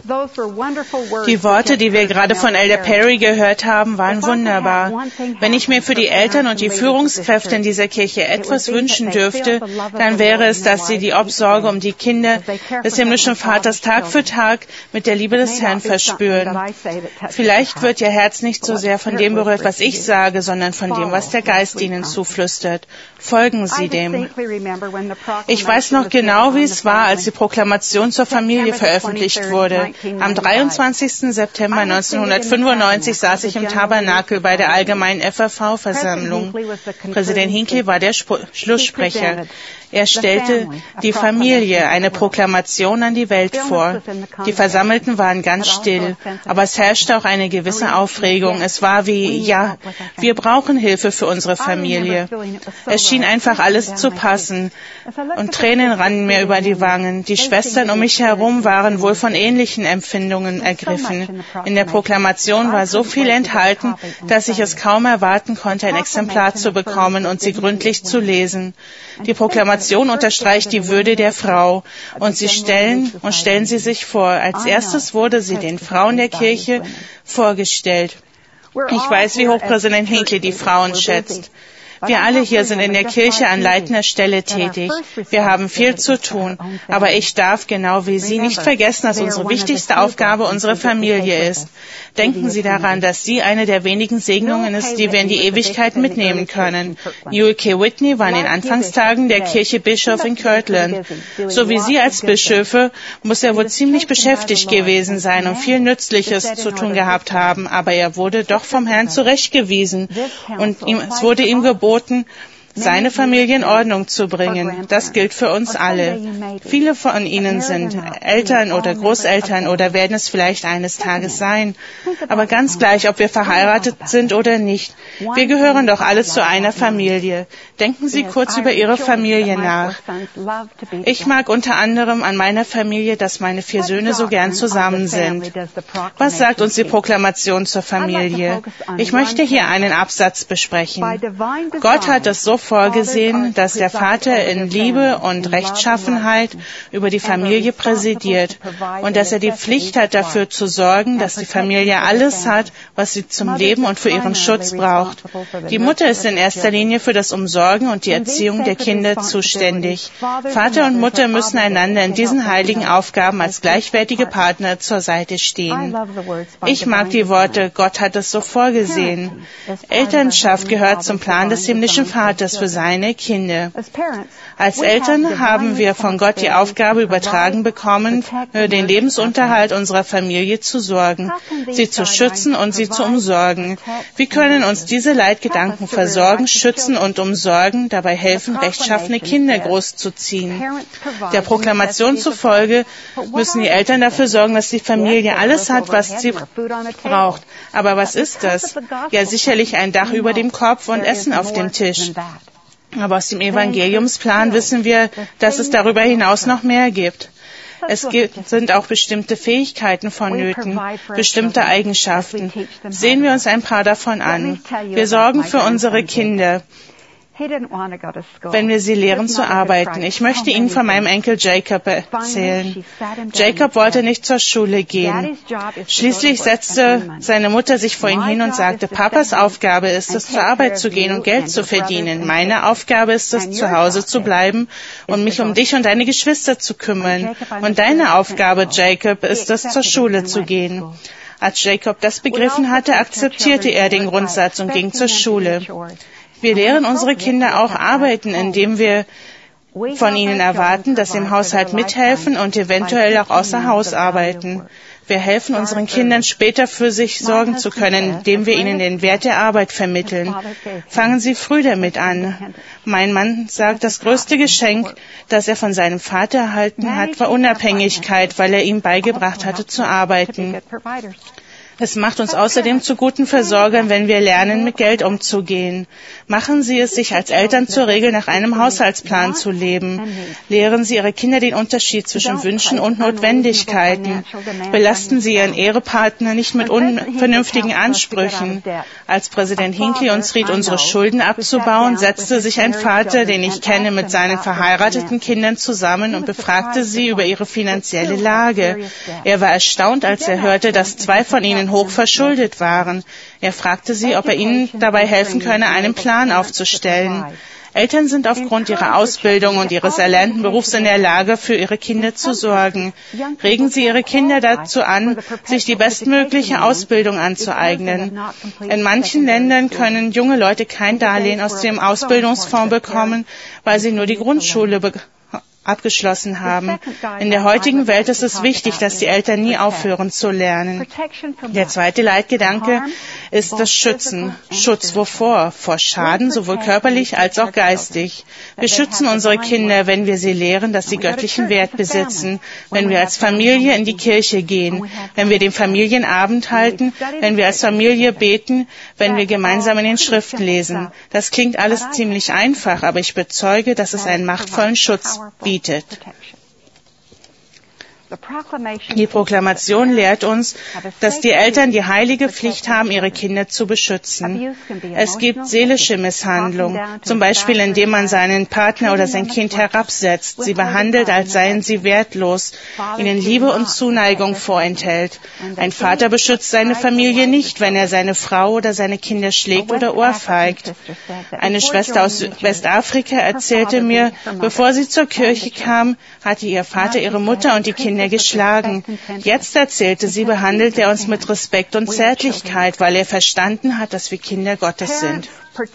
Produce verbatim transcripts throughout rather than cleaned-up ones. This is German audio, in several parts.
Die Worte, die wir gerade von Elder Perry gehört haben, waren wunderbar. Wenn ich mir für die Eltern und die Führungskräfte in dieser Kirche etwas wünschen dürfte, dann wäre es, dass sie die Obsorge um die Kinder des himmlischen Vaters Tag für Tag mit der Liebe des Herrn verspüren. Vielleicht wird ihr Herz nicht so sehr von dem berührt, was ich sage, sondern von dem, was der Geist ihnen zuflüstert. Folgen Sie dem. Ich weiß noch genau, wie es war, als die Proklamation zur Familie veröffentlicht wurde. Am dreiundzwanzigsten September neunzehnhundertfünfundneunzig saß ich im Tabernakel bei der allgemeinen F R V-Versammlung. Präsident Hinckley war der Sp- Schlusssprecher. Er stellte die Familie, eine Proklamation an die Welt vor. Die Versammelten waren ganz still, aber es herrschte auch eine gewisse Aufregung. Es war wie, ja, wir brauchen Hilfe für unsere Familie. Es schien einfach alles zu passen und Tränen rannen mir über die Wangen. Die Schwestern um mich herum waren wohl von ähnlichen Empfindungen ergriffen. In der Proklamation war so viel enthalten, dass ich es kaum erwarten konnte, ein Exemplar zu bekommen und sie gründlich zu lesen. Die Proklamation unterstreicht die Würde der Frau und sie stellen und stellen Sie sich vor, als erstes wurde sie den Frauen der Kirche vorgestellt. Ich weiß, wie hoch Präsident Hinckley die Frauen schätzt. Wir alle hier sind in der Kirche an leitender Stelle tätig. Wir haben viel zu tun. Aber ich darf, genau wie Sie, nicht vergessen, dass unsere wichtigste Aufgabe unsere Familie ist. Denken Sie daran, dass sie eine der wenigen Segnungen ist, die wir in die Ewigkeit mitnehmen können. Newell K. Whitney war in den Anfangstagen der Kirche Bischof in Kirtland. So wie Sie als Bischöfe muss er wohl ziemlich beschäftigt gewesen sein und viel Nützliches zu tun gehabt haben. Aber er wurde doch vom Herrn zurechtgewiesen und ihm, es wurde ihm geboten, seine Familie in Ordnung zu bringen. Das gilt für uns alle. Viele von Ihnen sind Eltern oder Großeltern oder werden es vielleicht eines Tages sein. Aber ganz gleich, ob wir verheiratet sind oder nicht, wir gehören doch alle zu einer Familie. Denken Sie kurz über Ihre Familie nach. Ich mag unter anderem an meiner Familie, dass meine vier Söhne so gern zusammen sind. Was sagt uns die Proklamation zur Familie? Ich möchte hier einen Absatz besprechen. Gott hat es so vorgesehen, dass der Vater in Liebe und Rechtschaffenheit über die Familie präsidiert und dass er die Pflicht hat, dafür zu sorgen, dass die Familie alles hat, was sie zum Leben und für ihren Schutz braucht. Die Mutter ist in erster Linie für das Umsorgen und die Erziehung der Kinder zuständig. Vater und Mutter müssen einander in diesen heiligen Aufgaben als gleichwertige Partner zur Seite stehen. Ich mag die Worte, Gott hat es so vorgesehen. Elternschaft gehört zum Plan des himmlischen Vaters für seine Kinder. Als Eltern haben wir von Gott die Aufgabe übertragen bekommen, für den Lebensunterhalt unserer Familie zu sorgen, sie zu schützen und sie zu umsorgen. Wie können uns diese Leitgedanken versorgen, schützen und umsorgen, dabei helfen, rechtschaffene Kinder großzuziehen? Der Proklamation zufolge müssen die Eltern dafür sorgen, dass die Familie alles hat, was sie braucht. Aber was ist das? Ja, sicherlich ein Dach über dem Kopf und Essen auf dem Tisch. Aber aus dem Evangeliumsplan wissen wir, dass es darüber hinaus noch mehr gibt. Es gibt, sind auch bestimmte Fähigkeiten vonnöten, bestimmte Eigenschaften. Sehen wir uns ein paar davon an. Wir sorgen für unsere Kinder, wenn wir sie lehren zu arbeiten. Ich möchte Ihnen von meinem Enkel Jacob erzählen. Jacob wollte nicht zur Schule gehen. Schließlich setzte seine Mutter sich vor ihn hin und sagte, Papas Aufgabe ist es, zur Arbeit zu gehen und Geld zu verdienen. Meine Aufgabe ist es, zu Hause zu bleiben und mich um dich und deine Geschwister zu kümmern. Und deine Aufgabe, Jacob, ist es, zur Schule zu gehen. Als Jacob das begriffen hatte, akzeptierte er den Grundsatz und ging zur Schule. Wir lehren unsere Kinder auch arbeiten, indem wir von ihnen erwarten, dass sie im Haushalt mithelfen und eventuell auch außer Haus arbeiten. Wir helfen unseren Kindern später für sich sorgen zu können, indem wir ihnen den Wert der Arbeit vermitteln. Fangen Sie früh damit an. Mein Mann sagt, das größte Geschenk, das er von seinem Vater erhalten hat, war Unabhängigkeit, weil er ihm beigebracht hatte zu arbeiten. Es macht uns außerdem zu guten Versorgern, wenn wir lernen, mit Geld umzugehen. Machen Sie es sich als Eltern zur Regel, nach einem Haushaltsplan zu leben. Lehren Sie Ihre Kinder den Unterschied zwischen Wünschen und Notwendigkeiten. Belasten Sie Ihren Ehepartner nicht mit unvernünftigen Ansprüchen. Als Präsident Hinckley uns riet, unsere Schulden abzubauen, setzte sich ein Vater, den ich kenne, mit seinen verheirateten Kindern zusammen und befragte sie über ihre finanzielle Lage. Er war erstaunt, als er hörte, dass zwei von ihnen hoch verschuldet waren. Er fragte sie, ob er ihnen dabei helfen könne, einen Plan aufzustellen. Eltern sind aufgrund ihrer Ausbildung und ihres erlernten Berufs in der Lage, für ihre Kinder zu sorgen. Regen Sie Ihre Kinder dazu an, sich die bestmögliche Ausbildung anzueignen. In manchen Ländern können junge Leute kein Darlehen aus dem Ausbildungsfonds bekommen, weil sie nur die Grundschule be- abgeschlossen haben. In der heutigen Welt ist es wichtig, dass die Eltern nie aufhören zu lernen. Der zweite Leitgedanke ist das Schützen. Schutz wovor? Vor Schaden, sowohl körperlich als auch geistig. Wir schützen unsere Kinder, wenn wir sie lehren, dass sie göttlichen Wert besitzen, wenn wir als Familie in die Kirche gehen, wenn wir den Familienabend halten, wenn wir als Familie beten, wenn wir gemeinsam in den Schriften lesen. Das klingt alles ziemlich einfach, aber ich bezeuge, dass es einen machtvollen Schutz bietet. Die Proklamation lehrt uns, dass die Eltern die heilige Pflicht haben, ihre Kinder zu beschützen. Es gibt seelische Misshandlung, zum Beispiel indem man seinen Partner oder sein Kind herabsetzt, sie behandelt, als seien sie wertlos, ihnen Liebe und Zuneigung vorenthält. Ein Vater beschützt seine Familie nicht, wenn er seine Frau oder seine Kinder schlägt oder ohrfeigt. Eine Schwester aus Westafrika erzählte mir, bevor sie zur Kirche kam, hatte ihr Vater ihre Mutter und die Kinder geschlagen. Jetzt, erzählte sie, behandelt er uns mit Respekt und Zärtlichkeit, weil er verstanden hat, dass wir Kinder Gottes sind.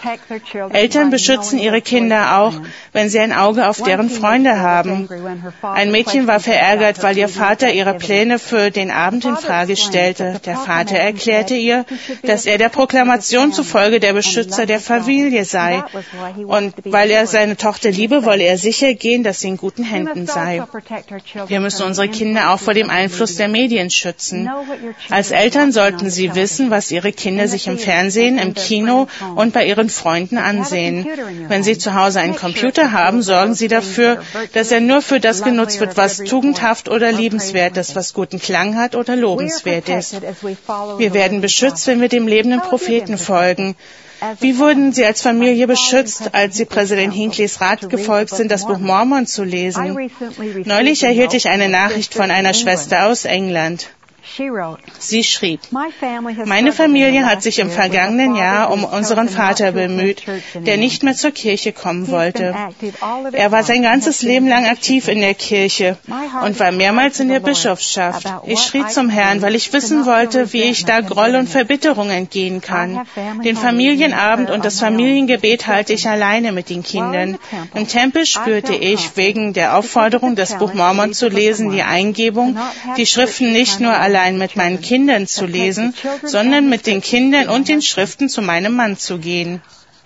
Eltern beschützen ihre Kinder auch, wenn sie ein Auge auf deren Freunde haben. Ein Mädchen war verärgert, weil ihr Vater ihre Pläne für den Abend in Frage stellte. Der Vater erklärte ihr, dass er der Proklamation zufolge der Beschützer der Familie sei. Und weil er seine Tochter liebe, wolle er sicher gehen, dass sie in guten Händen sei. Wir müssen unsere Kinder auch vor dem Einfluss der Medien schützen. Als Eltern sollten sie wissen, was ihre Kinder sich im Fernsehen, im Kino und bei ihren Freunden ansehen. Wenn Sie zu Hause einen Computer haben, sorgen Sie dafür, dass er nur für das genutzt wird, was tugendhaft oder liebenswert ist, was guten Klang hat oder lobenswert ist. Wir werden beschützt, wenn wir dem lebenden Propheten folgen. Wie wurden Sie als Familie beschützt, als Sie Präsident Hinckley's Rat gefolgt sind, das Buch Mormon zu lesen? Neulich erhielt ich eine Nachricht von einer Schwester aus England. Sie schrieb, meine Familie hat sich im vergangenen Jahr um unseren Vater bemüht, der nicht mehr zur Kirche kommen wollte. Er war sein ganzes Leben lang aktiv in der Kirche und war mehrmals in der Bischofsschaft. Ich schrie zum Herrn, weil ich wissen wollte, wie ich da Groll und Verbitterung entgehen kann. Den Familienabend und das Familiengebet halte ich alleine mit den Kindern. Im Tempel spürte ich, wegen der Aufforderung, das Buch Mormon zu lesen, die Eingebung, die Schriften nicht nur allein mit meinen Kindern zu lesen, sondern mit den Kindern und den Schriften zu meinem Mann zu gehen.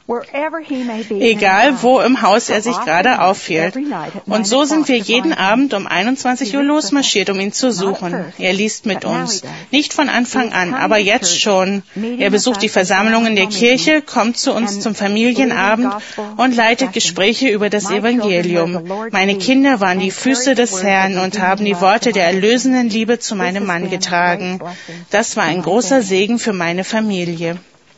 Egal, wo im Haus er sich gerade aufhielt. Und so sind wir jeden Abend um einundzwanzig Uhr losmarschiert, um ihn zu suchen. Er liest mit uns. Nicht von Anfang an, aber jetzt schon. Er besucht die Versammlungen der Kirche, kommt zu uns zum Familienabend und leitet Gespräche über das Evangelium. Meine Kinder waren die Füße des Herrn und haben die Worte der erlösenden Liebe zu meinem Mann getragen. Das war ein großer Segen für meine Familie.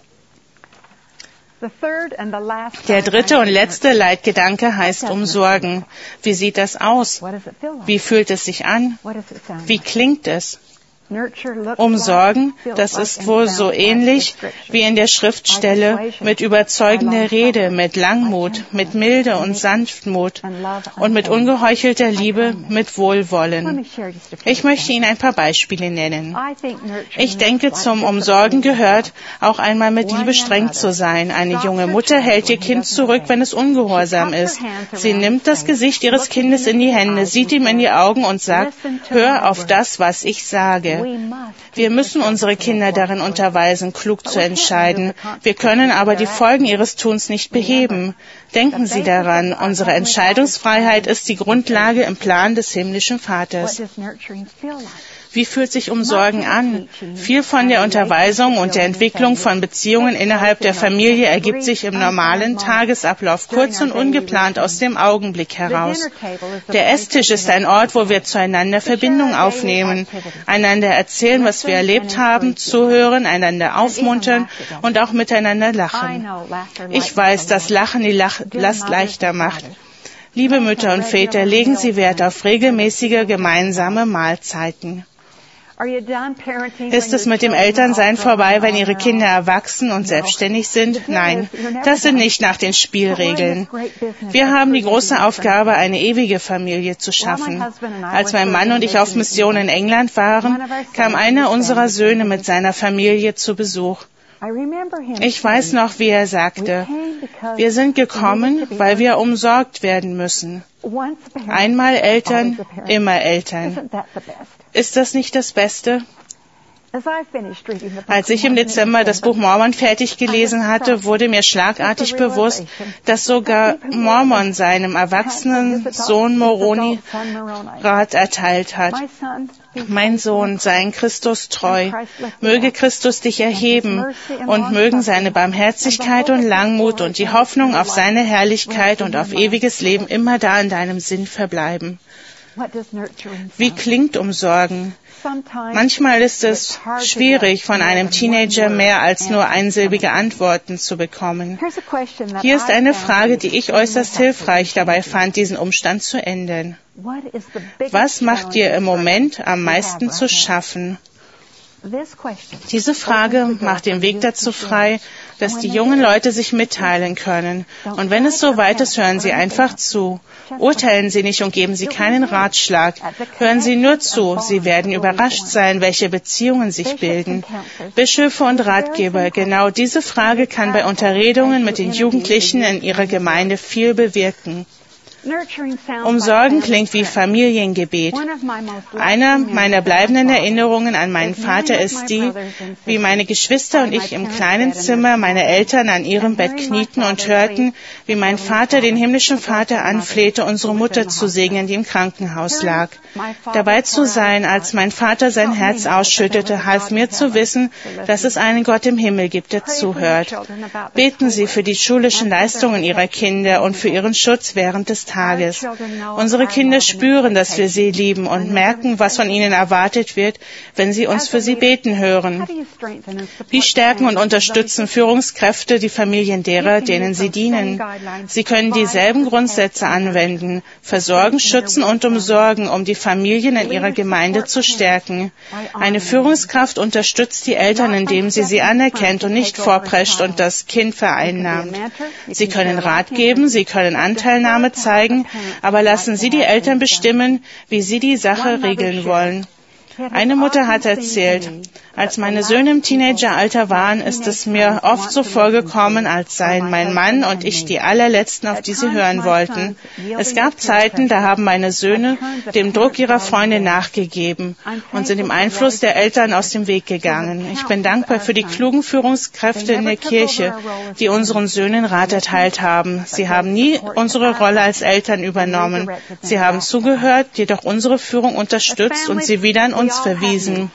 Der dritte und letzte Leitgedanke heißt umsorgen. Wie sieht das aus? Wie fühlt es sich an? Wie klingt es? Umsorgen, das ist wohl so ähnlich wie in der Schriftstelle mit überzeugender Rede, mit Langmut, mit Milde und Sanftmut und mit ungeheuchelter Liebe, mit Wohlwollen. Ich möchte Ihnen ein paar Beispiele nennen. Ich denke, zum Umsorgen gehört, auch einmal mit Liebe streng zu sein. Eine junge Mutter hält ihr Kind zurück, wenn es ungehorsam ist. Sie nimmt das Gesicht ihres Kindes in die Hände, sieht ihm in die Augen und sagt, hör auf das, was ich sage. Wir müssen unsere Kinder darin unterweisen, klug zu entscheiden. Wir können aber die Folgen ihres Tuns nicht beheben. Denken Sie daran, unsere Entscheidungsfreiheit ist die Grundlage im Plan des himmlischen Vaters. Wie fühlt sich Umsorgen an? Viel von der Unterweisung und der Entwicklung von Beziehungen innerhalb der Familie ergibt sich im normalen Tagesablauf kurz und ungeplant aus dem Augenblick heraus. Der Esstisch ist ein Ort, wo wir zueinander Verbindung aufnehmen, einander erzählen, was wir erlebt haben, zuhören, einander aufmuntern und auch miteinander lachen. Ich weiß, dass Lachen die Lach- Last leichter macht. Liebe Mütter und Väter, legen Sie Wert auf regelmäßige gemeinsame Mahlzeiten. Ist es mit dem Elternsein vorbei, wenn Ihre Kinder erwachsen und selbstständig sind? Nein, das sind nicht nach den Spielregeln. Wir haben die große Aufgabe, eine ewige Familie zu schaffen. Als mein Mann und ich auf Mission in England waren, kam einer unserer Söhne mit seiner Familie zu Besuch. Ich weiß noch, wie er sagte, wir sind gekommen, weil wir umsorgt werden müssen. Einmal Eltern, immer Eltern. Ist das nicht das Beste? Als ich im Dezember das Buch Mormon fertig gelesen hatte, wurde mir schlagartig bewusst, dass sogar Mormon seinem erwachsenen Sohn Moroni Rat erteilt hat. Mein Sohn, sei in Christus treu. Möge Christus dich erheben und mögen seine Barmherzigkeit und Langmut und die Hoffnung auf seine Herrlichkeit und auf ewiges Leben immer da in deinem Sinn verbleiben. Wie klingt Umsorgen? Manchmal ist es schwierig, von einem Teenager mehr als nur einsilbige Antworten zu bekommen. Hier ist eine Frage, die ich äußerst hilfreich dabei fand, diesen Umstand zu ändern. Was macht dir im Moment am meisten zu schaffen? Diese Frage macht den Weg dazu frei, dass die jungen Leute sich mitteilen können. Und wenn es so weit ist, hören Sie einfach zu. Urteilen Sie nicht und geben Sie keinen Ratschlag. Hören Sie nur zu. Sie werden überrascht sein, welche Beziehungen sich bilden. Bischöfe und Ratgeber, genau diese Frage kann bei Unterredungen mit den Jugendlichen in Ihrer Gemeinde viel bewirken. Umsorgen klingt wie Familiengebet. Einer meiner bleibenden Erinnerungen an meinen Vater ist die, wie meine Geschwister und ich im kleinen Zimmer meiner Eltern an ihrem Bett knieten und hörten, wie mein Vater den himmlischen Vater anflehte, unsere Mutter zu segnen, die im Krankenhaus lag. Dabei zu sein, als mein Vater sein Herz ausschüttete, half mir zu wissen, dass es einen Gott im Himmel gibt, der zuhört. Beten Sie für die schulischen Leistungen Ihrer Kinder und für ihren Schutz während des Tages. Unsere Kinder spüren, dass wir sie lieben und merken, was von ihnen erwartet wird, wenn sie uns für sie beten hören. Wie stärken und unterstützen Führungskräfte die Familien derer, denen sie dienen? Sie können dieselben Grundsätze anwenden, versorgen, schützen und umsorgen, um die Familien in ihrer Gemeinde zu stärken. Eine Führungskraft unterstützt die Eltern, indem sie sie anerkennt und nicht vorprescht und das Kind vereinnahmt. Sie können Rat geben, sie können Anteilnahme zeigen, aber lassen Sie die Eltern bestimmen, wie sie die Sache regeln wollen. Eine Mutter hat erzählt, als meine Söhne im Teenageralter waren, ist es mir oft so vorgekommen, als seien mein Mann und ich die allerletzten, auf die sie hören wollten. Es gab Zeiten, da haben meine Söhne dem Druck ihrer Freunde nachgegeben und sind dem Einfluss der Eltern aus dem Weg gegangen. Ich bin dankbar für die klugen Führungskräfte in der Kirche, die unseren Söhnen Rat erteilt haben. Sie haben nie unsere Rolle als Eltern übernommen. Sie haben zugehört, jedoch unsere Führung unterstützt und sie wieder an uns verwiesen.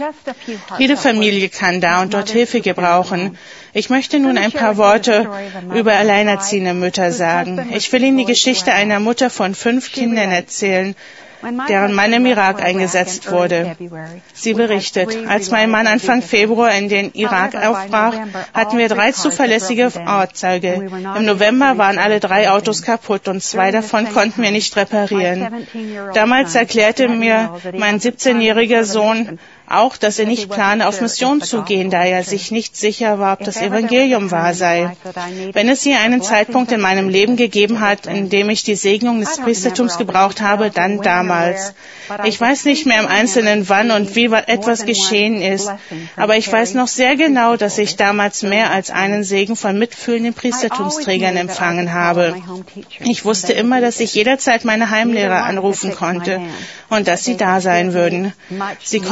Jede Familie kann da und dort Hilfe gebrauchen. Ich möchte nun ein paar Worte über alleinerziehende Mütter sagen. Ich will Ihnen die Geschichte einer Mutter von fünf Kindern erzählen, deren Mann im Irak eingesetzt wurde. Sie berichtet, als mein Mann Anfang Februar in den Irak aufbrach, hatten wir drei zuverlässige Fahrzeuge. Im November waren alle drei Autos kaputt und zwei davon konnten wir nicht reparieren. Damals erklärte mir mein siebzehnjähriger Sohn auch, dass er nicht plane, auf Mission zu gehen, da er sich nicht sicher war, ob das Evangelium wahr sei. Wenn es je einen Zeitpunkt in meinem Leben gegeben hat, in dem ich die Segnung des Priestertums gebraucht habe, dann damals. Ich weiß nicht mehr im Einzelnen, wann und wie etwas geschehen ist, aber ich weiß noch sehr genau, dass ich damals mehr als einen Segen von mitfühlenden Priestertumsträgern empfangen habe. Ich wusste immer, dass ich jederzeit meine Heimlehrer anrufen konnte und dass sie da sein würden. Sie konnten meine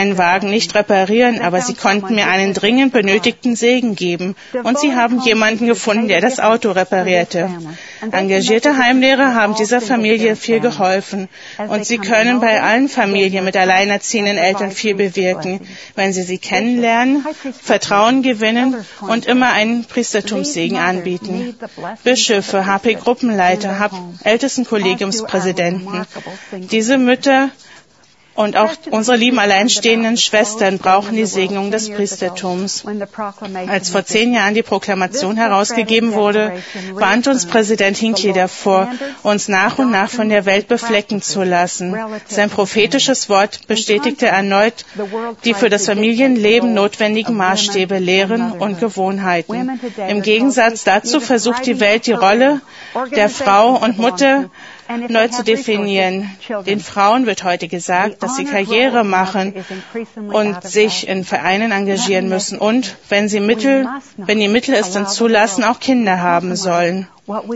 meinen Wagen nicht reparieren, aber sie konnten mir einen dringend benötigten Segen geben. Und sie haben jemanden gefunden, der das Auto reparierte. Engagierte Heimlehrer haben dieser Familie viel geholfen. Und sie können bei allen Familien mit alleinerziehenden Eltern viel bewirken, wenn sie sie kennenlernen, Vertrauen gewinnen und immer einen Priestertumssegen anbieten. Bischöfe, H P-Gruppenleiter, H P Ältestenkollegiumspräsidenten. Diese Mütter und auch unsere lieben alleinstehenden Schwestern brauchen die Segnung des Priestertums. Als vor zehn Jahren die Proklamation herausgegeben wurde, warnte uns Präsident Hinckley davor, uns nach und nach von der Welt beflecken zu lassen. Sein prophetisches Wort bestätigte erneut die für das Familienleben notwendigen Maßstäbe, Lehren und Gewohnheiten. Im Gegensatz dazu versucht die Welt, die Rolle der Frau und Mutter neu zu definieren. Den Frauen wird heute gesagt, dass sie Karriere machen und sich in Vereinen engagieren müssen und, wenn sie Mittel, wenn die Mittel es dann zulassen, auch Kinder haben sollen.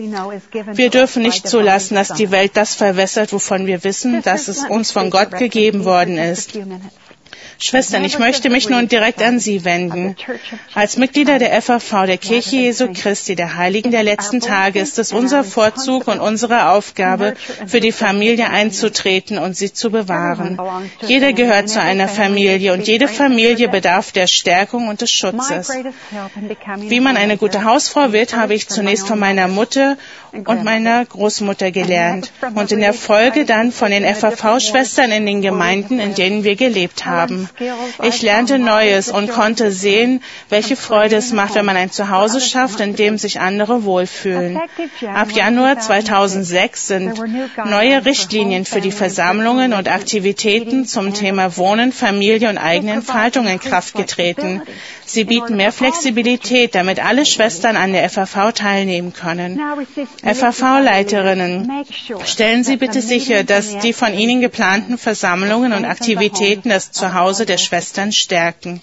Wir dürfen nicht zulassen, dass die Welt das verwässert, wovon wir wissen, dass es uns von Gott gegeben worden ist. Schwestern, ich möchte mich nun direkt an Sie wenden. Als Mitglieder der F A V, der Kirche Jesu Christi, der Heiligen der letzten Tage, ist es unser Vorzug und unsere Aufgabe, für die Familie einzutreten und sie zu bewahren. Jeder gehört zu einer Familie und jede Familie bedarf der Stärkung und des Schutzes. Wie man eine gute Hausfrau wird, habe ich zunächst von meiner Mutter und meiner Großmutter gelernt und in der Folge dann von den F A V-Schwestern in den Gemeinden, in denen wir gelebt haben. Ich lernte Neues und konnte sehen, welche Freude es macht, wenn man ein Zuhause schafft, in dem sich andere wohlfühlen. Ab Januar zweitausendsechs sind neue Richtlinien für die Versammlungen und Aktivitäten zum Thema Wohnen, Familie und eigene Entfaltung in Kraft getreten. Sie bieten mehr Flexibilität, damit alle Schwestern an der F A V teilnehmen können. F A V-Leiterinnen, stellen Sie bitte sicher, dass die von Ihnen geplanten Versammlungen und Aktivitäten das Zuhause der Schwestern stärken.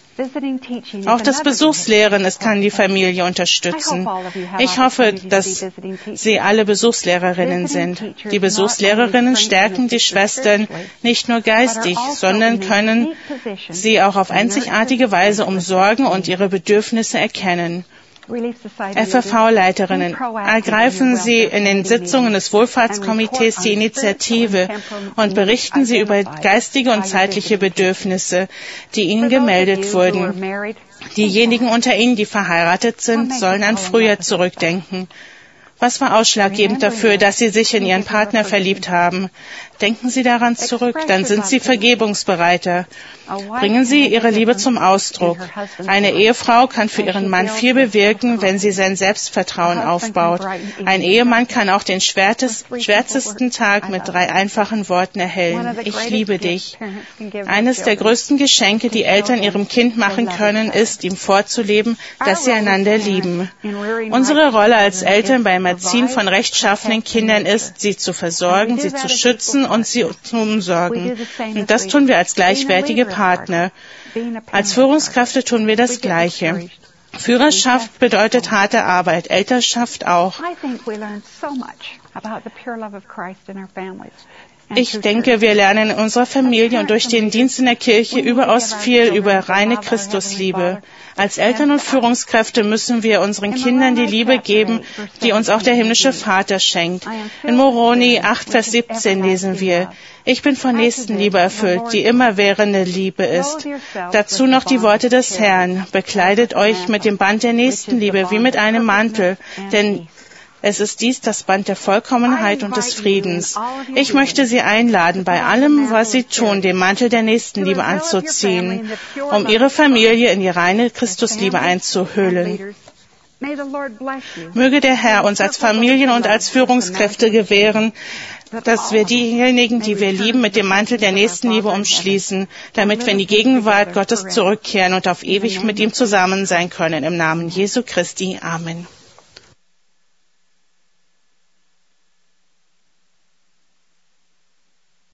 Auch das Besuchslehren, es kann die Familie unterstützen. Ich hoffe, dass Sie alle Besuchslehrerinnen sind. Die Besuchslehrerinnen stärken die Schwestern nicht nur geistig, sondern können sie auch auf einzigartige Weise umsorgen und ihre Bedürfnisse erkennen. F A V-Leiterinnen, ergreifen Sie in den Sitzungen des Wohlfahrtskomitees die Initiative und berichten Sie über geistige und zeitliche Bedürfnisse, die Ihnen gemeldet wurden. Diejenigen unter Ihnen, die verheiratet sind, sollen an früher zurückdenken. Was war ausschlaggebend dafür, dass Sie sich in Ihren Partner verliebt haben? Denken Sie daran zurück, dann sind Sie vergebungsbereiter. Bringen Sie Ihre Liebe zum Ausdruck. Eine Ehefrau kann für ihren Mann viel bewirken, wenn sie sein Selbstvertrauen aufbaut. Ein Ehemann kann auch den schwärzesten Tag mit drei einfachen Worten erhellen. Ich liebe dich. Eines der größten Geschenke, die Eltern ihrem Kind machen können, ist, ihm vorzuleben, dass sie einander lieben. Unsere Rolle als Eltern beim Erziehen von rechtschaffenen Kindern ist, sie zu versorgen, sie zu schützen und sie zu umsorgen. Und das tun wir als gleichwertige Partner. Als Führungskräfte tun wir das Gleiche. Führerschaft bedeutet harte Arbeit, Elternschaft auch. Ich denke, wir lernen in unserer Familie und durch den Dienst in der Kirche überaus viel über reine Christusliebe. Als Eltern und Führungskräfte müssen wir unseren Kindern die Liebe geben, die uns auch der himmlische Vater schenkt. In Moroni acht, Vers siebzehn lesen wir: Ich bin von Nächstenliebe erfüllt, die immerwährende Liebe ist. Dazu noch die Worte des Herrn: Bekleidet euch mit dem Band der Nächstenliebe wie mit einem Mantel, denn es ist dies das Band der Vollkommenheit und des Friedens. Ich möchte Sie einladen, bei allem, was Sie tun, den Mantel der Nächstenliebe anzuziehen, um Ihre Familie in die reine Christusliebe einzuhüllen. Möge der Herr uns als Familien und als Führungskräfte gewähren, dass wir diejenigen, die wir lieben, mit dem Mantel der Nächstenliebe umschließen, damit wir in die Gegenwart Gottes zurückkehren und auf ewig mit ihm zusammen sein können. Im Namen Jesu Christi. Amen.